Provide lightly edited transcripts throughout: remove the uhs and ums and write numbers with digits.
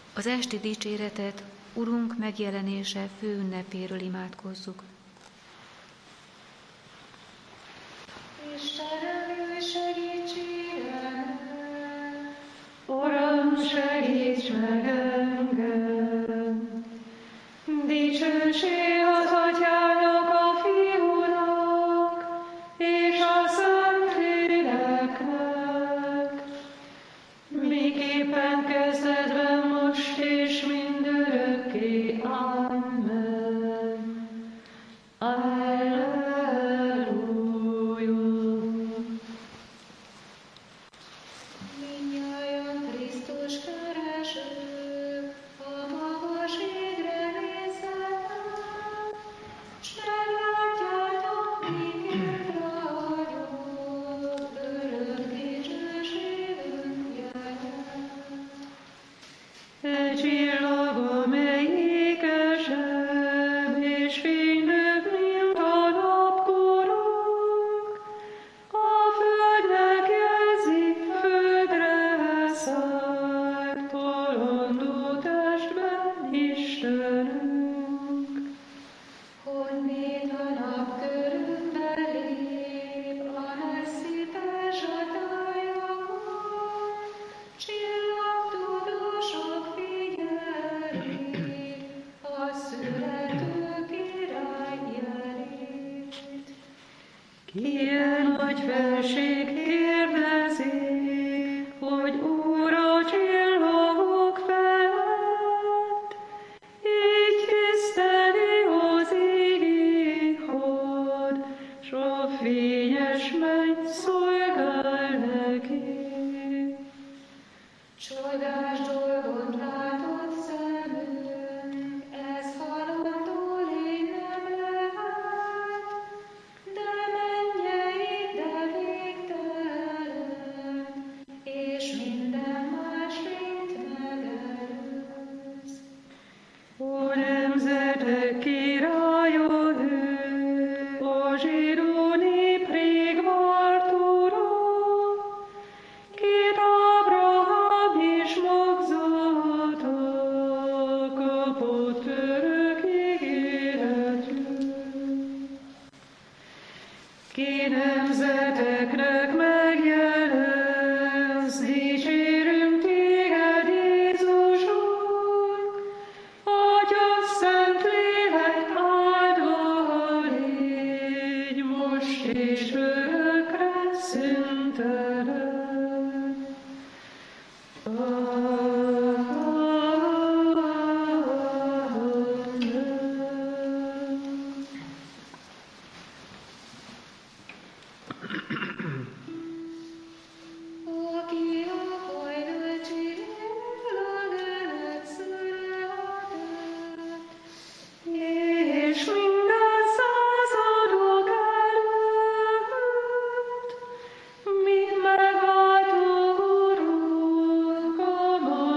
Az esti dicséretet Urunk megjelenése főünnepéről imádkozzuk. Istenem, segítségem! Uram, segíts meg engem! Dicsőség az Atyának, a Fiúnak, és a Szentléleknek, miképpen kezdetben, most és mindörökké. Amen. Alleluja. Mindnyájan Krisztus keresők, a magas égre nézzetek, s meglátjátok, miként ragyog örök dicsőségünk jelet. Egy csillag, amely ékesebb és fénylőbb, mint a napkorong, a földnek jelzi, földre szállt, bolondó testben Istenünk. Hogy mint a nap körünkbe lép, a messzites csatályokon, csillagtudósok figyelik a születő király jelét. Ilyen nagy felség kérdezi, hogy Úr a csillagok felett, így tiszteli az éghod, s a fényes menny szolgál neki. Csodás dolgot látott szemünk, ez halandó lény nem lehet, de mennyei, de végtelen, és minden más lényt megelőz. Ó, nemzetek királya ő, a zsidó nép rég várt ura, kit Ábrahám is magzata kapott örök ígéretül. Ki nemzeteknek megjelensz, dicsérünk téged, Jézusunk, Atya, Szentlélek áldva légy, most és örökre szüntelen. Aki a hajnal csillag előtt született, és minden századok előtt, mint megváltó Urunk, a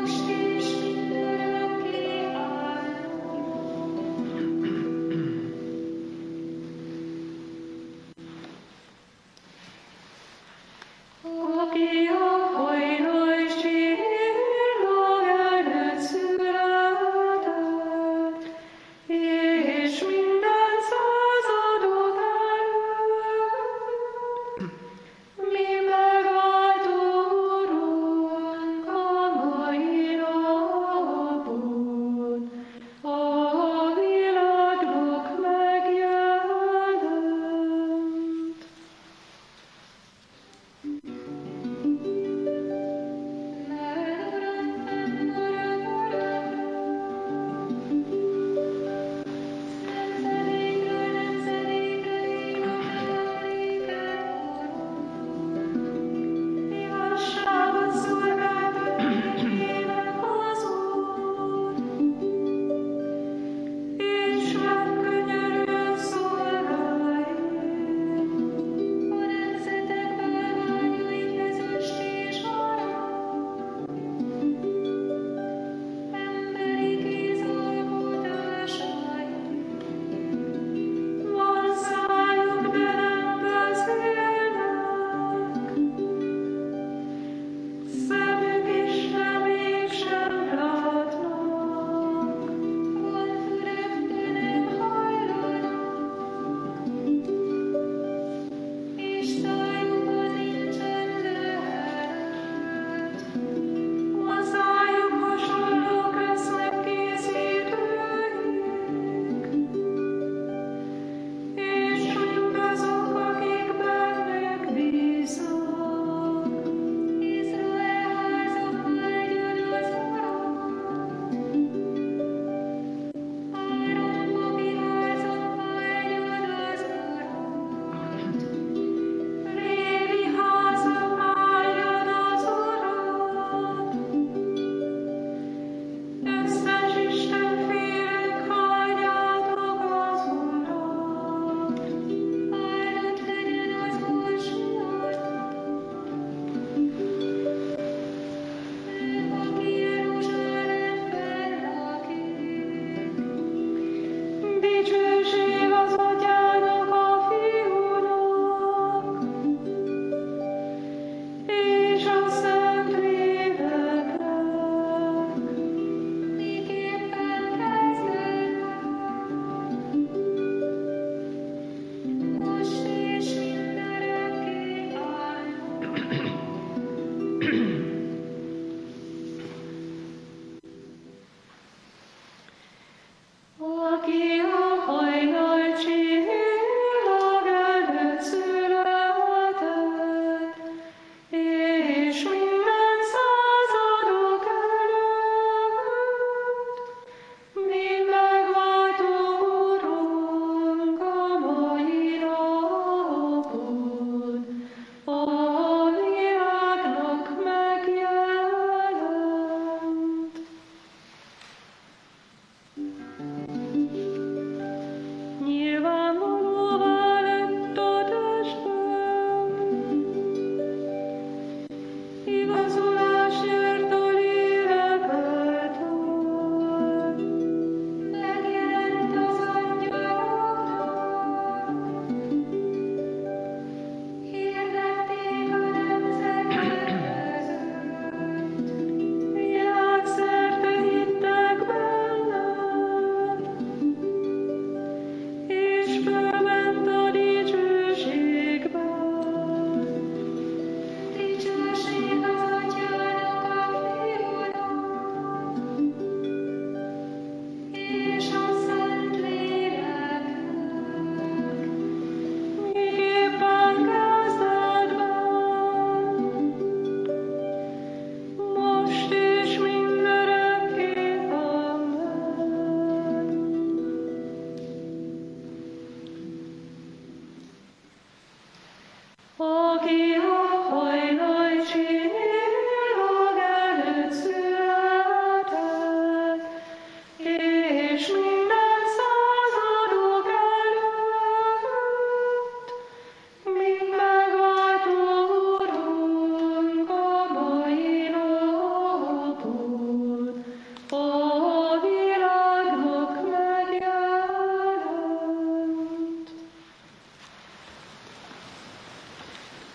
most is örökké. Aki a hajnalség előtt született, és minden századok előtt, mi megváltó Urunk, a mai napon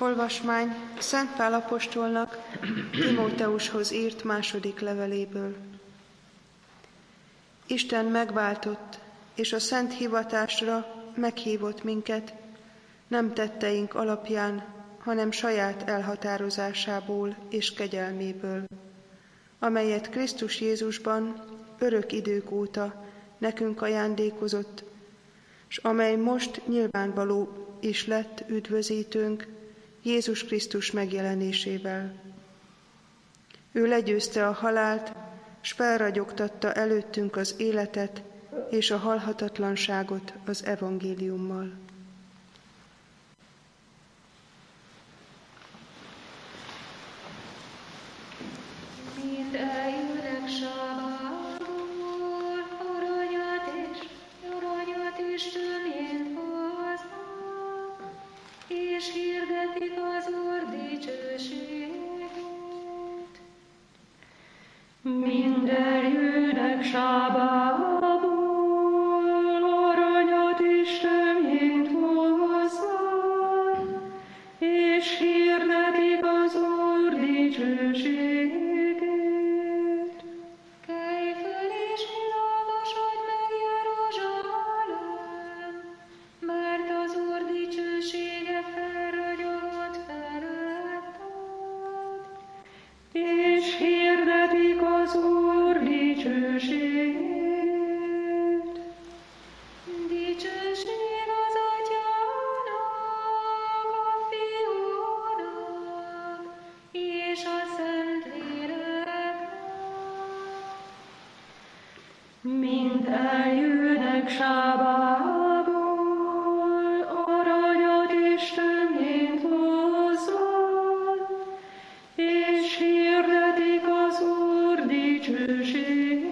Olvasmány Szent Pál apostolnak Timóteushoz írt második leveléből. Isten megváltott, és a szent hivatásra meghívott minket, nem tetteink alapján, hanem saját elhatározásából és kegyelméből, amelyet Krisztus Jézusban örök idők óta nekünk ajándékozott, s amely most nyilvánvaló is lett üdvözítőnk Jézus Krisztus megjelenésével. Ő legyőzte a halált, s felragyogtatta előttünk az életet és a halhatatlanságot az evangéliummal. Mind eljönnek Sábából, aranyat és töményt hoznak, és hirdetik az Úr dicsőségét. Mind eljönnek Sábából, aranyat és töményt hoznak, és hirdetik az Úr dicsőségét. Kelj föl és világosodj meg, Jeruzsálem, mert az Úr dicsősége felragyogott feletted, és hirdetik az Úr dicsőségét. Dicsőség az Atyának, a Fiúnak, és a Szentléleknek. Mind eljönnek Sábából, aranyat és töményt hozzak, és hirdetik az Úr dicsőségét.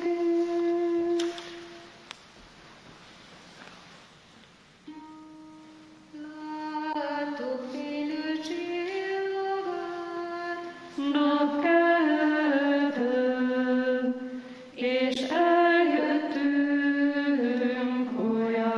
Láttuk fénylő csillagát napkeleten, és eljöttünk olyan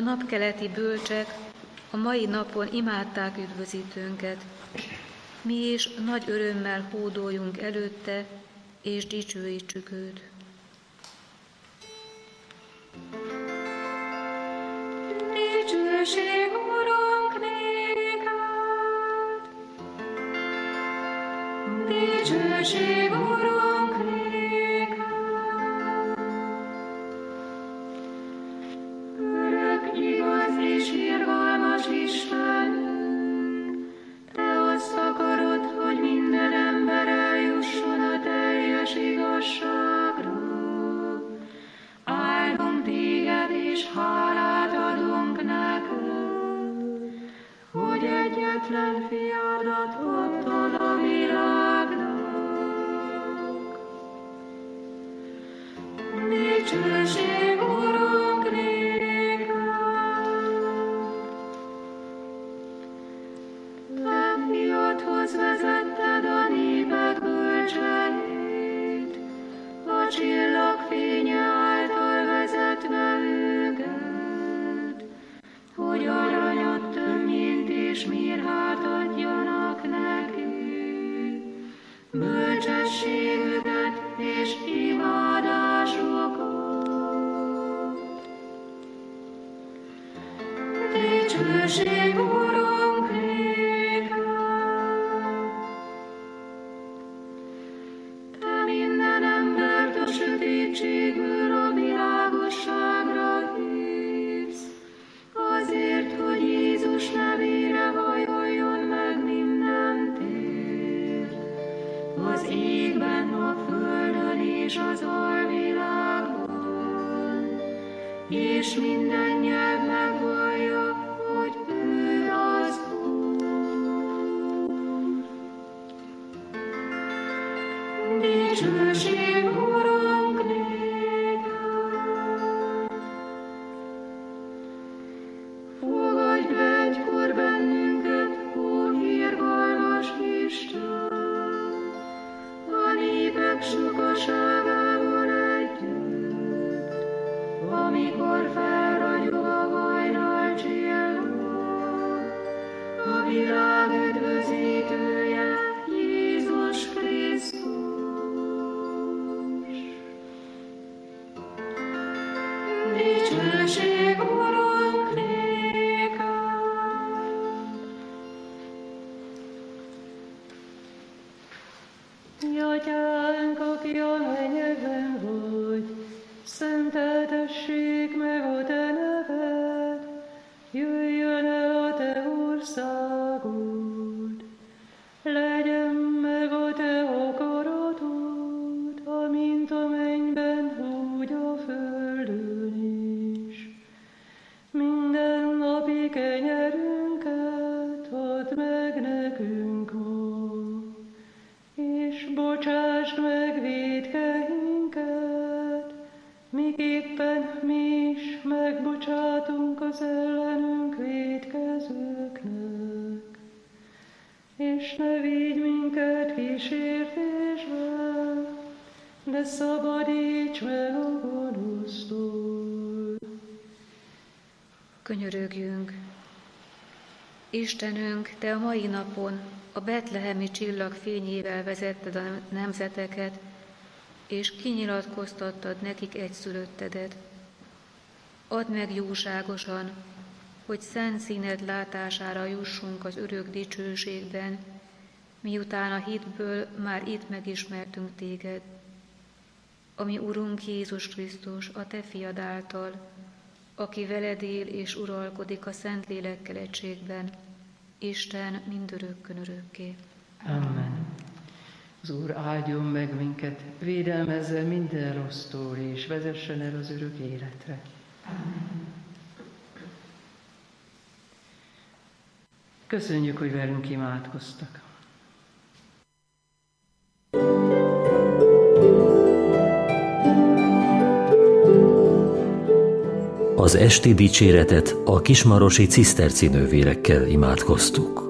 napkeleti bölcsek a mai napon imádták üdvözítőnket. Mi is nagy örömmel hódoljunk előtte, és dicsőítsük őt. Dicsőség, Urunk, néked! Dicsőség, Urunk, néked! Örök, igaz és irgalmas Istenünk, Te azt akarod, hogy minden ember eljusson a teljes igazságra. Áldunk Téged és hálát adunk neked, hogy egyetlen Fiadat adtad a világnak. Dicsőség, Urunk, néked! Te Fiadhoz vezetted a népek bölcseit, a csillagfénye által vezetve őket, hogy aranyat, töményt és mirhát adjanak neki, bölcsességüket és imádásukat. Dicsőség, Urunk, néked! Te minden embert a sötétségből a világosságra hívsz, azért, hogy Jézus nevére hajoljon meg minden tér, az égben, a földön és az alvilágban, és minden nyelv megvallja, hogy ő az Úr. Dicsőség, Urunk, néked! Fogadj be egykor bennünket, ó irgalmas Isten, a népek sokaságával együtt, amikor felragyog a hajnal csillag, a világ üdvözítője, Jézus Krisztus. Dicsőség, Urunk, néked! Mi Atyánk, aki a mennyekben vagy, szenteltessék meg a Te neved, jöjjön el a Te országod, legyen meg a Te akaratod, amint a mennyben, úgy a földön is. Minden napi kenyerünket add meg nekünk ma, és bocsásd meg vétkeinket, miképpen mi is megbocsátunk az ellenünk vétkezőknek. És ne vigy minket kísértésbe, de szabadíts meg a gonosztól. Könyörögjünk! Istenünk, Te a mai napon a betlehemi csillag fényével vezetted a nemzeteket, és kinyilatkoztattad nekik egyszülöttedet. Add meg jóságosan, hogy szent színed látására jussunk az örök dicsőségben, miután a hitből már itt megismertünk Téged. Ami Urunk Jézus Krisztus, a Te fiad által, aki veled él és uralkodik a Szentlélekkel egységben, Isten mindörökkön örökké. Amen. Az Úr áldjon meg minket, védelmezze minden rossztól, és vezessen el az örök életre. Amen. Köszönjük, hogy velünk imádkoztak. Az esti dicséretet a kismarosi ciszterci nővérekkel imádkoztuk.